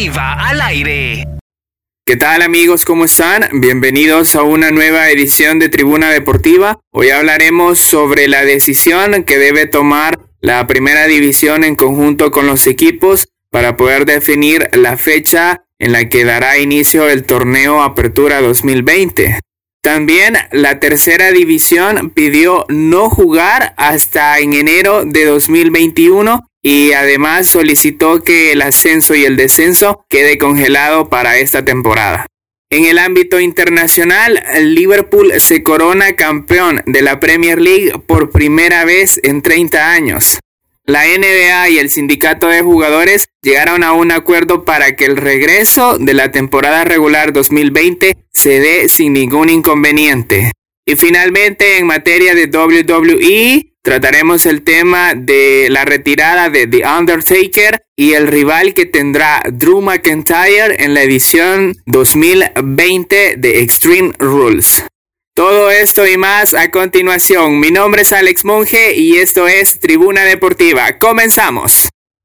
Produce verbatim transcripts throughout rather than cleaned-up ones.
Deportiva al aire. ¿Qué tal amigos? ¿Cómo están? Bienvenidos a una nueva edición de Tribuna Deportiva. Hoy hablaremos sobre la decisión que debe tomar la primera división en conjunto con los equipos para poder definir la fecha en la que dará inicio el torneo Apertura dos mil veinte. También la tercera división pidió no jugar hasta en enero de dos mil veintiuno y además solicitó que el ascenso y el descenso quede congelado para esta temporada. En el ámbito internacional, Liverpool se corona campeón de la Premier League por primera vez en treinta años. La N B A y el sindicato de jugadores llegaron a un acuerdo para que el regreso de la temporada regular dos mil veinte se dé sin ningún inconveniente. Y finalmente, en materia de W W E, trataremos el tema de la retirada de The Undertaker y el rival que tendrá Drew McIntyre en la edición dos mil veinte de Extreme Rules. Todo esto y más a continuación. Mi nombre es Alex Monge y esto es Tribuna Deportiva. ¡Comenzamos!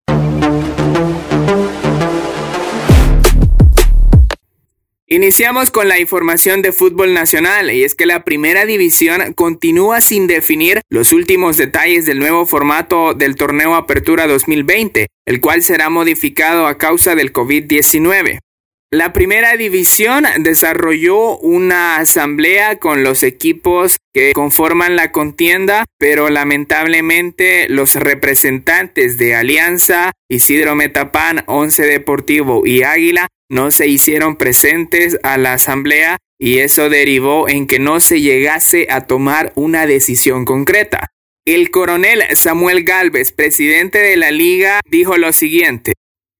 Iniciamos con la información de fútbol nacional, y es que la primera división continúa sin definir los últimos detalles del nuevo formato del torneo Apertura dos mil veinte, el cual será modificado a causa del COVID diecinueve. La primera división desarrolló una asamblea con los equipos que conforman la contienda, pero lamentablemente los representantes de Alianza, Isidro Metapán, Once Deportivo y Águila no se hicieron presentes a la asamblea y eso derivó en que no se llegase a tomar una decisión concreta. El coronel Samuel Gálvez, presidente de la liga, dijo lo siguiente: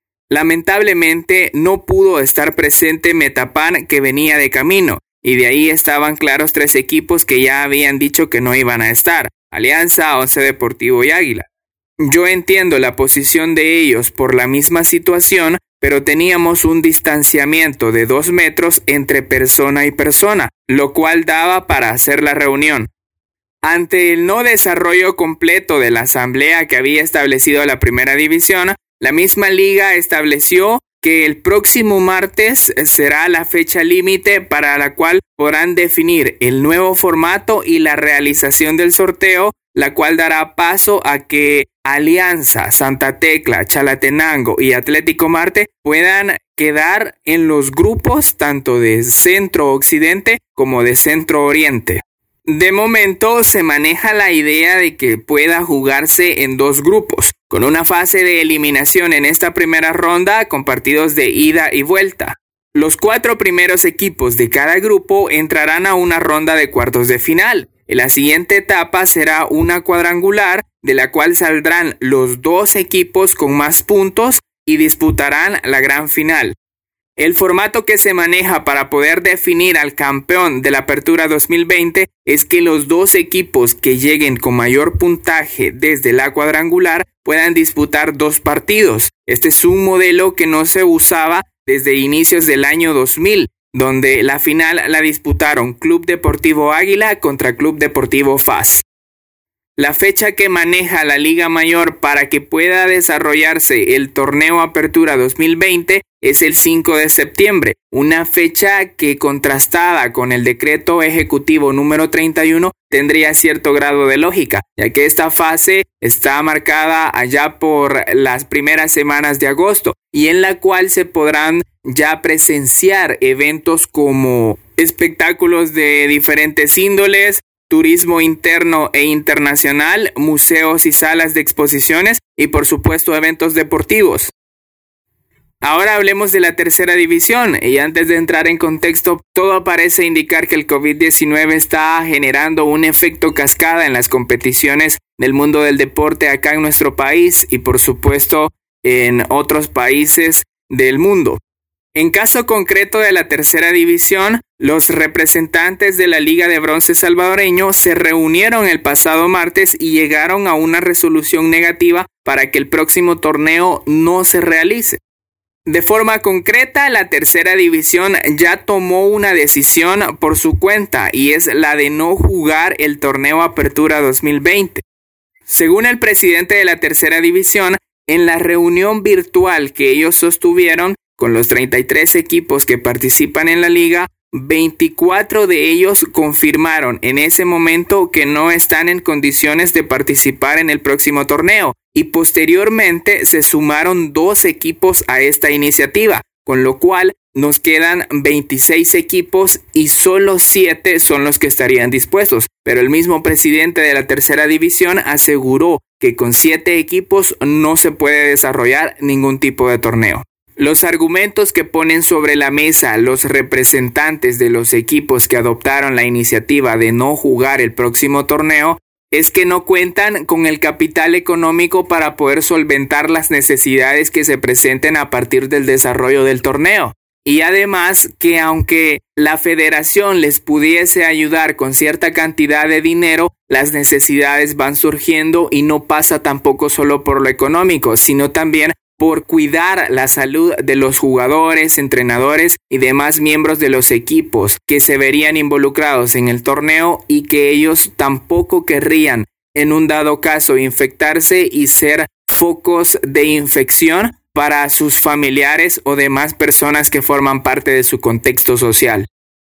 lamentablemente no pudo estar presente Metapán, que venía de camino, y de ahí estaban claros tres equipos que ya habían dicho que no iban a estar: Alianza, Once Deportivo y Águila. Yo entiendo la posición de ellos por la misma situación, pero teníamos un distanciamiento de dos metros entre persona y persona, lo cual daba para hacer la reunión. Ante el no desarrollo completo de la asamblea que había establecido la primera división, la misma liga estableció que el próximo martes será la fecha límite para la cual podrán definir el nuevo formato y la realización del sorteo, la cual dará paso a que Alianza, Santa Tecla, Chalatenango y Atlético Marte puedan quedar en los grupos tanto de Centro Occidente como de Centro Oriente. De momento se maneja la idea de que pueda jugarse en dos grupos, con una fase de eliminación en esta primera ronda con partidos de ida y vuelta. Los cuatro primeros equipos de cada grupo entrarán a una ronda de cuartos de final. En la siguiente etapa será una cuadrangular, de la cual saldrán los dos equipos con más puntos y disputarán la gran final. El formato que se maneja para poder definir al campeón de la Apertura dos mil veinte es que los dos equipos que lleguen con mayor puntaje desde la cuadrangular puedan disputar dos partidos. Este es un modelo que no se usaba desde inicios del año dos mil, donde la final la disputaron Club Deportivo Águila contra Club Deportivo F A S. La fecha que maneja la Liga Mayor para que pueda desarrollarse el torneo Apertura dos mil veinte es el cinco de septiembre, una fecha que, contrastada con el decreto ejecutivo número treinta y uno, tendría cierto grado de lógica, ya que esta fase está marcada allá por las primeras semanas de agosto y en la cual se podrán ya presenciar eventos como espectáculos de diferentes índoles, turismo interno e internacional, museos y salas de exposiciones y por supuesto eventos deportivos. Ahora hablemos de la tercera división y antes de entrar en contexto, todo parece indicar que el COVID diecinueve está generando un efecto cascada en las competiciones del mundo del deporte acá en nuestro país y por supuesto en otros países del mundo. En caso concreto de la tercera división, los representantes de la Liga de Bronce salvadoreño se reunieron el pasado martes y llegaron a una resolución negativa para que el próximo torneo no se realice. De forma concreta, la tercera división ya tomó una decisión por su cuenta y es la de no jugar el torneo Apertura dos mil veinte. Según el presidente de la tercera división, en la reunión virtual que ellos sostuvieron, con los treinta y tres equipos que participan en la liga, veinticuatro de ellos confirmaron en ese momento que no están en condiciones de participar en el próximo torneo, y posteriormente se sumaron dos equipos a esta iniciativa, con lo cual nos quedan veintiséis equipos y solo siete son los que estarían dispuestos. Pero el mismo presidente de la tercera división aseguró que con siete equipos no se puede desarrollar ningún tipo de torneo. Los argumentos que ponen sobre la mesa los representantes de los equipos que adoptaron la iniciativa de no jugar el próximo torneo es que no cuentan con el capital económico para poder solventar las necesidades que se presenten a partir del desarrollo del torneo. Y además que aunque la federación les pudiese ayudar con cierta cantidad de dinero, las necesidades van surgiendo y no pasa tampoco solo por lo económico, sino también por cuidar la salud de los jugadores, entrenadores y demás miembros de los equipos que se verían involucrados en el torneo y que ellos tampoco querrían, en un dado caso, infectarse y ser focos de infección para sus familiares o demás personas que forman parte de su contexto social.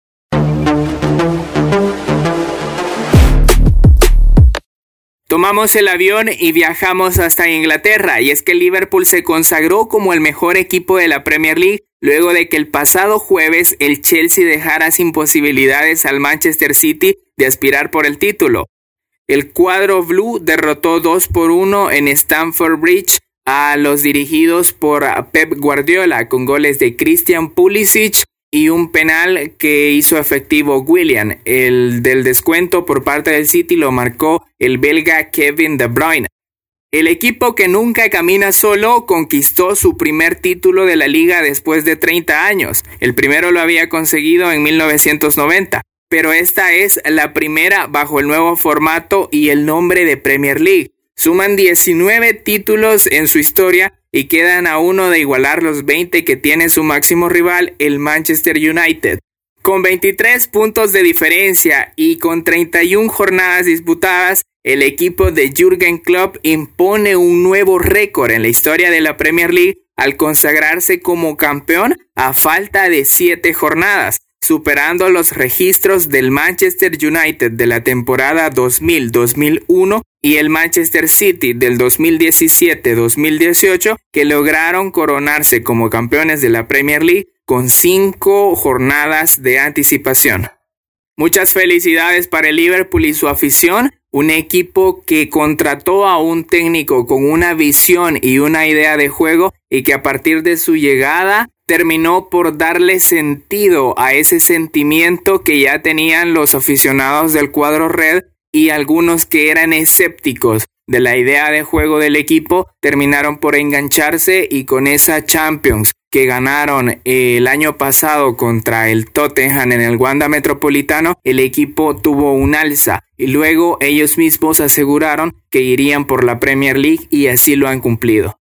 Tomamos el avión y viajamos hasta Inglaterra, y es que el Liverpool se consagró como el mejor equipo de la Premier League luego de que el pasado jueves el Chelsea dejara sin posibilidades al Manchester City de aspirar por el título. El cuadro blue derrotó dos por uno en Stamford Bridge a los dirigidos por Pep Guardiola con goles de Christian Pulisic y un penal que hizo efectivo Willian. El del descuento por parte del City lo marcó el belga Kevin De Bruyne. El equipo que nunca camina solo conquistó su primer título de la liga después de treinta años. El primero lo había conseguido en mil novecientos noventa, pero esta es la primera bajo el nuevo formato y el nombre de Premier League. Suman diecinueve títulos en su historia y quedan a uno de igualar los veinte que tiene su máximo rival, el Manchester United. Con veintitrés puntos de diferencia y con treinta y una jornadas disputadas, el equipo de Jürgen Klopp impone un nuevo récord en la historia de la Premier League al consagrarse como campeón a falta de siete jornadas, superando los registros del Manchester United de la temporada dos mil dos mil uno y el Manchester City del dos mil diecisiete dos mil dieciocho, que lograron coronarse como campeones de la Premier League con cinco jornadas de anticipación. Muchas felicidades para el Liverpool y su afición, un equipo que contrató a un técnico con una visión y una idea de juego y que a partir de su llegada terminó por darle sentido a ese sentimiento que ya tenían los aficionados del cuadro red, y algunos que eran escépticos de la idea de juego del equipo terminaron por engancharse, y con esa Champions que ganaron el año pasado contra el Tottenham en el Wanda Metropolitano, el equipo tuvo un alza y luego ellos mismos aseguraron que irían por la Premier League y así lo han cumplido.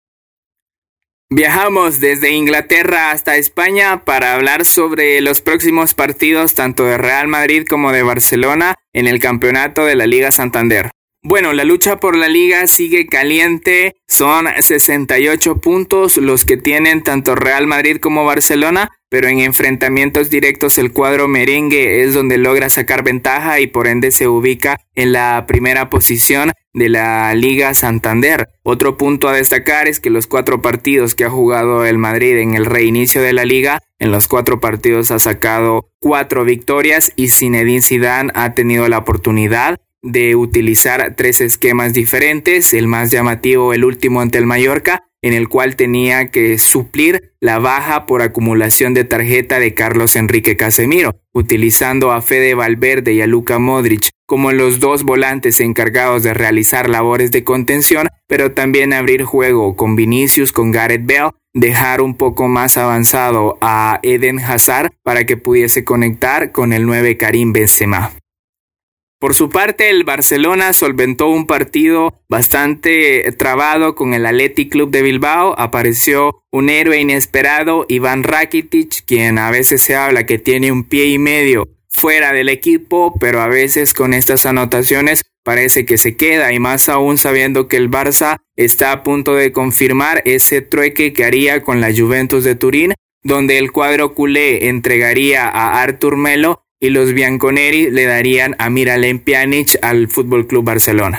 Viajamos desde Inglaterra hasta España para hablar sobre los próximos partidos tanto de Real Madrid como de Barcelona en el campeonato de la Liga Santander. Bueno, la lucha por la liga sigue caliente, son sesenta y ocho puntos los que tienen tanto Real Madrid como Barcelona, pero en enfrentamientos directos el cuadro merengue es donde logra sacar ventaja y por ende se ubica en la primera posición de la Liga Santander. Otro punto a destacar es que los cuatro partidos que ha jugado el Madrid en el reinicio de la liga, en los cuatro partidos ha sacado cuatro victorias y Zinedine Zidane ha tenido la oportunidad de utilizar tres esquemas diferentes, el más llamativo el último ante el Mallorca, en el cual tenía que suplir la baja por acumulación de tarjeta de Carlos Enrique Casemiro, utilizando a Fede Valverde y a Luka Modric como los dos volantes encargados de realizar labores de contención, pero también abrir juego con Vinicius, con Gareth Bale, dejar un poco más avanzado a Eden Hazard para que pudiese conectar con el nueve Karim Benzema. Por su parte, el Barcelona solventó un partido bastante trabado con el Athletic Club de Bilbao. Apareció un héroe inesperado, Iván Rakitic, quien a veces se habla que tiene un pie y medio fuera del equipo, pero a veces con estas anotaciones parece que se queda, y más aún sabiendo que el Barça está a punto de confirmar ese trueque que haría con la Juventus de Turín donde el cuadro culé entregaría a Artur Melo y los bianconeri le darían a Miralem Pjanic al F C Barcelona.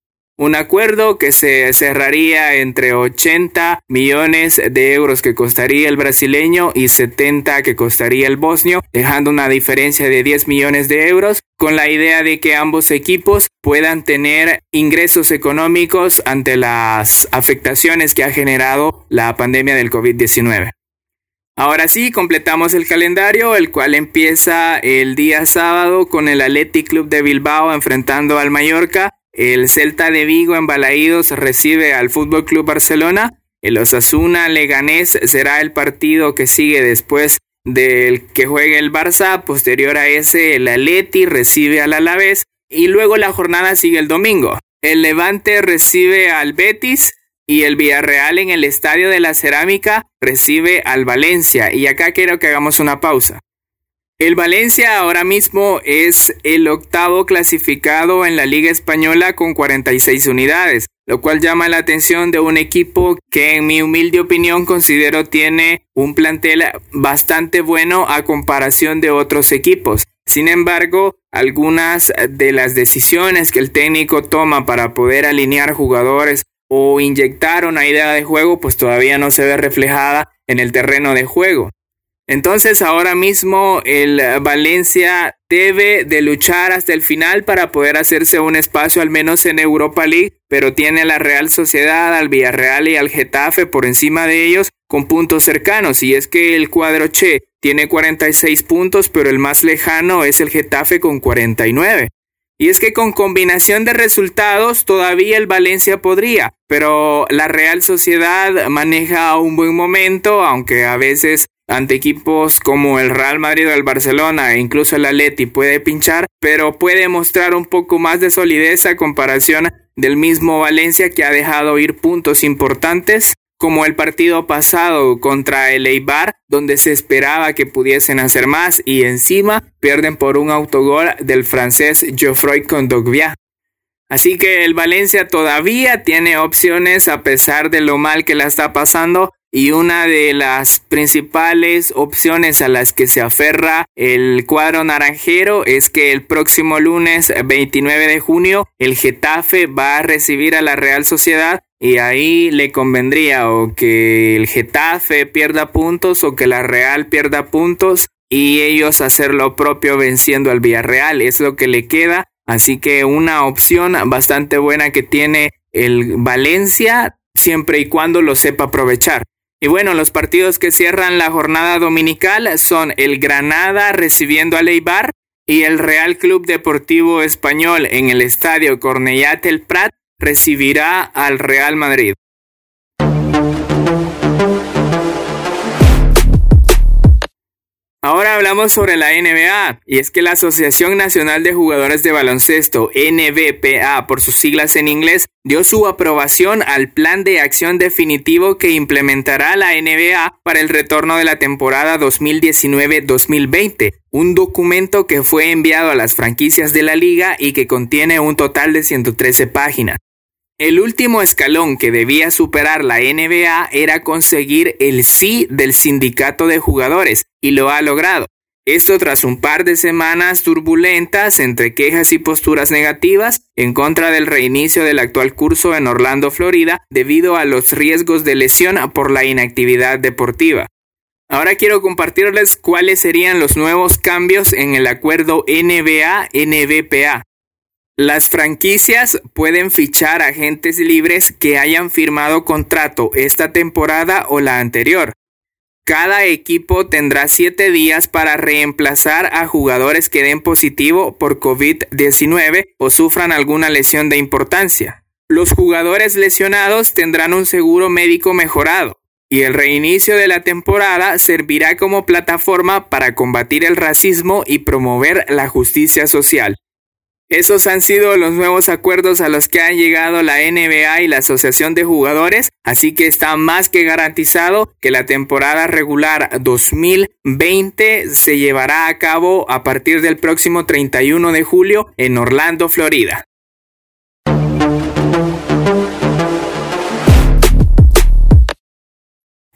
Un acuerdo que se cerraría entre ochenta millones de euros que costaría el brasileño y setenta que costaría el bosnio, dejando una diferencia de diez millones de euros, con la idea de que ambos equipos puedan tener ingresos económicos ante las afectaciones que ha generado la pandemia del COVID diecinueve. Ahora sí, completamos el calendario, el cual empieza el día sábado con el Athletic Club de Bilbao enfrentando al Mallorca. El Celta de Vigo en Balaídos recibe al F C Barcelona. El Osasuna Leganés será el partido que sigue después del que juegue el Barça. Posterior a ese, el Atleti recibe al Alavés y luego la jornada sigue el domingo. El Levante recibe al Betis y el Villarreal en el Estadio de la Cerámica recibe al Valencia. Y acá quiero que hagamos una pausa. El Valencia ahora mismo es el octavo clasificado en la Liga Española con cuarenta y seis unidades, lo cual llama la atención de un equipo que en mi humilde opinión considero tiene un plantel bastante bueno a comparación de otros equipos. Sin embargo, algunas de las decisiones que el técnico toma para poder alinear jugadores o inyectar una idea de juego pues todavía no se ve reflejada en el terreno de juego. Entonces ahora mismo el Valencia debe de luchar hasta el final para poder hacerse un espacio al menos en Europa League, pero tiene a la Real Sociedad, al Villarreal y al Getafe por encima de ellos con puntos cercanos. Y es que el cuadro Che tiene cuarenta y seis puntos, pero el más lejano es el Getafe con cuarenta y nueve. Y es que con combinación de resultados todavía el Valencia podría, pero la Real Sociedad maneja un buen momento, aunque a veces ante equipos como el Real Madrid o el Barcelona e incluso el Atleti puede pinchar, pero puede mostrar un poco más de solidez a comparación del mismo Valencia, que ha dejado ir puntos importantes, como el partido pasado contra el Eibar, donde se esperaba que pudiesen hacer más y encima pierden por un autogol del francés Geoffroy Kondogbia. Así que el Valencia todavía tiene opciones a pesar de lo mal que la está pasando, y una de las principales opciones a las que se aferra el cuadro naranjero es que el próximo lunes veintinueve de junio el Getafe va a recibir a la Real Sociedad, y ahí le convendría o que el Getafe pierda puntos o que la Real pierda puntos y ellos hacer lo propio venciendo al Villarreal. Es lo que le queda, así que una opción bastante buena que tiene el Valencia siempre y cuando lo sepa aprovechar. Y bueno, los partidos que cierran la jornada dominical son el Granada recibiendo al Eibar y el Real Club Deportivo Español en el estadio Cornellà del Prat recibirá al Real Madrid. Ahora hablamos sobre la N B A, y es que la Asociación Nacional de Jugadores de Baloncesto, N B P A por sus siglas en inglés, dio su aprobación al plan de acción definitivo que implementará la N B A para el retorno de la temporada dos mil diecinueve dos mil veinte, un documento que fue enviado a las franquicias de la liga y que contiene un total de ciento trece páginas. El último escalón que debía superar la N B A era conseguir el sí del sindicato de jugadores, y lo ha logrado. Esto tras un par de semanas turbulentas entre quejas y posturas negativas en contra del reinicio del actual curso en Orlando, Florida, debido a los riesgos de lesión por la inactividad deportiva. Ahora quiero compartirles cuáles serían los nuevos cambios en el acuerdo N B A N B P A. Las franquicias pueden fichar agentes libres que hayan firmado contrato esta temporada o la anterior. Cada equipo tendrá siete días para reemplazar a jugadores que den positivo por COVID diecinueve o sufran alguna lesión de importancia. Los jugadores lesionados tendrán un seguro médico mejorado, y el reinicio de la temporada servirá como plataforma para combatir el racismo y promover la justicia social. Esos han sido los nuevos acuerdos a los que han llegado la N B A y la Asociación de Jugadores, así que está más que garantizado que la temporada regular dos mil veinte se llevará a cabo a partir del próximo treinta y uno de julio en Orlando, Florida.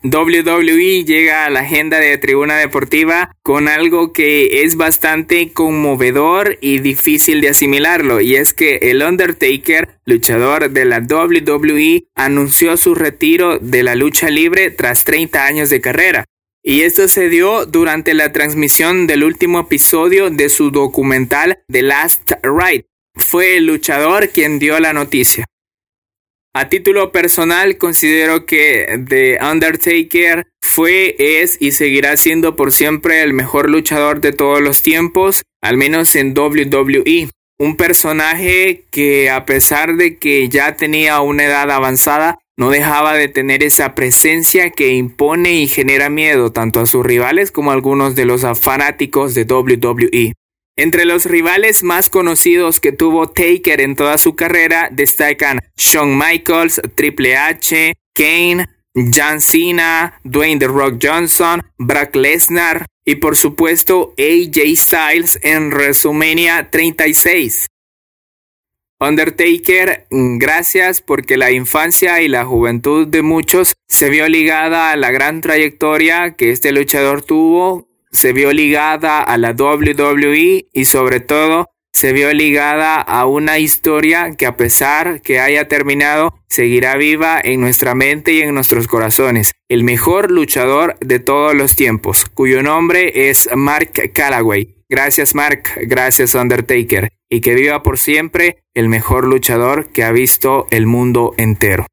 doble u doble u E llega a la agenda de Tribuna Deportiva con algo que es bastante conmovedor y difícil de asimilarlo, y es que el Undertaker, luchador de la doble u doble u E, anunció su retiro de la lucha libre tras treinta años de carrera. Y esto se dio durante la transmisión del último episodio de su documental The Last Ride. Fue el luchador quien dio la noticia. A título personal, considero que The Undertaker fue, es y seguirá siendo por siempre el mejor luchador de todos los tiempos, al menos en doble u doble u E. Un personaje que, a pesar de que ya tenía una edad avanzada, no dejaba de tener esa presencia que impone y genera miedo tanto a sus rivales como a algunos de los fanáticos de doble u doble u E. Entre los rivales más conocidos que tuvo Taker en toda su carrera destacan Shawn Michaels, Triple H, Kane, John Cena, Dwayne The Rock Johnson, Brock Lesnar y por supuesto A J Styles en WrestleMania treinta y seis. Undertaker, gracias porque la infancia y la juventud de muchos se vio ligada a la gran trayectoria que este luchador tuvo, se vio ligada a la doble u doble u E y sobre todo se vio ligada a una historia que, a pesar que haya terminado, seguirá viva en nuestra mente y en nuestros corazones. El mejor luchador de todos los tiempos, cuyo nombre es Mark Calaway. Gracias Mark, gracias Undertaker, y que viva por siempre el mejor luchador que ha visto el mundo entero.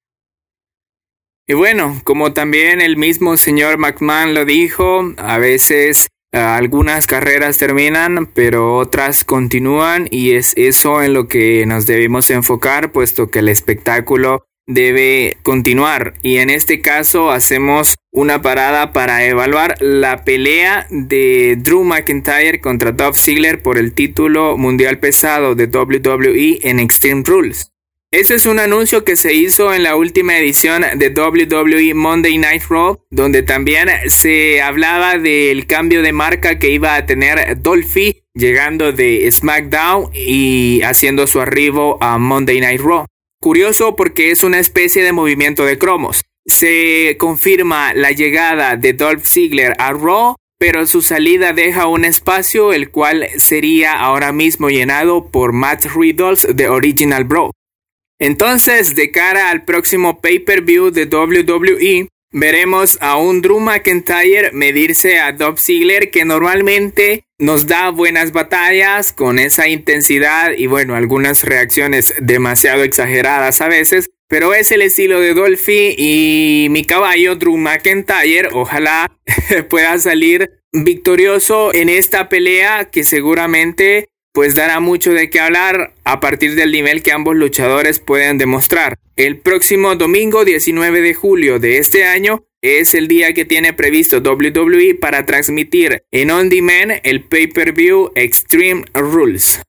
Y bueno, como también el mismo señor McMahon lo dijo, a veces uh, algunas carreras terminan, pero otras continúan, y es eso en lo que nos debemos enfocar, puesto que el espectáculo debe continuar. Y en este caso hacemos una parada para evaluar la pelea de Drew McIntyre contra Dolph Ziggler por el título mundial pesado de doble u doble u E en Extreme Rules. Este es un anuncio que se hizo en la última edición de doble u doble u E Monday Night Raw, donde también se hablaba del cambio de marca que iba a tener Dolphy llegando de SmackDown y haciendo su arribo a Monday Night Raw. Curioso porque es una especie de movimiento de cromos. Se confirma la llegada de Dolph Ziggler a Raw, pero su salida deja un espacio el cual sería ahora mismo llenado por Matt Riddle de Original Bro. Entonces, de cara al próximo pay-per-view de doble u doble u E, veremos a un Drew McIntyre medirse a Dolph Ziggler, que normalmente nos da buenas batallas con esa intensidad y bueno, algunas reacciones demasiado exageradas a veces, pero es el estilo de Dolphy y mi caballo Drew McIntyre ojalá pueda salir victorioso en esta pelea que seguramente pues dará mucho de qué hablar a partir del nivel que ambos luchadores pueden demostrar. El próximo domingo diecinueve de julio de este año es el día que tiene previsto doble u doble u E para transmitir en On Demand el pay-per-view Extreme Rules.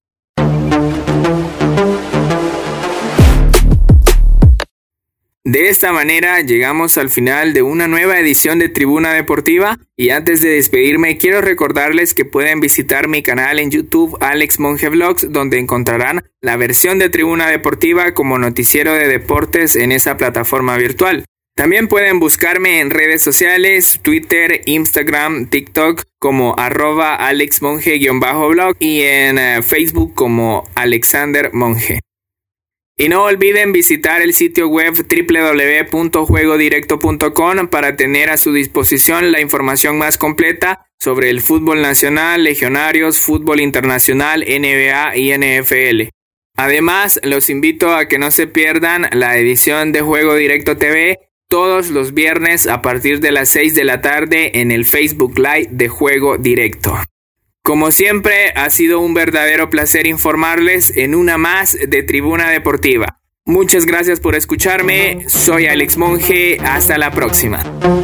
De esta manera llegamos al final de una nueva edición de Tribuna Deportiva, y antes de despedirme quiero recordarles que pueden visitar mi canal en YouTube Alex Monge Vlogs, donde encontrarán la versión de Tribuna Deportiva como noticiero de deportes en esa plataforma virtual. También pueden buscarme en redes sociales, Twitter, Instagram, TikTok como arroba alexmonge-blog y en uh, Facebook como Alexander Monge. Y no olviden visitar el sitio web doble u doble u doble u punto juego directo punto com para tener a su disposición la información más completa sobre el fútbol nacional, legionarios, fútbol internacional, N B A y N F L. Además, los invito a que no se pierdan la edición de Juego Directo T V todos los viernes a partir de las seis de la tarde en el Facebook Live de Juego Directo. Como siempre, ha sido un verdadero placer informarles en una más de Tribuna Deportiva. Muchas gracias por escucharme, soy Alex Monge, hasta la próxima.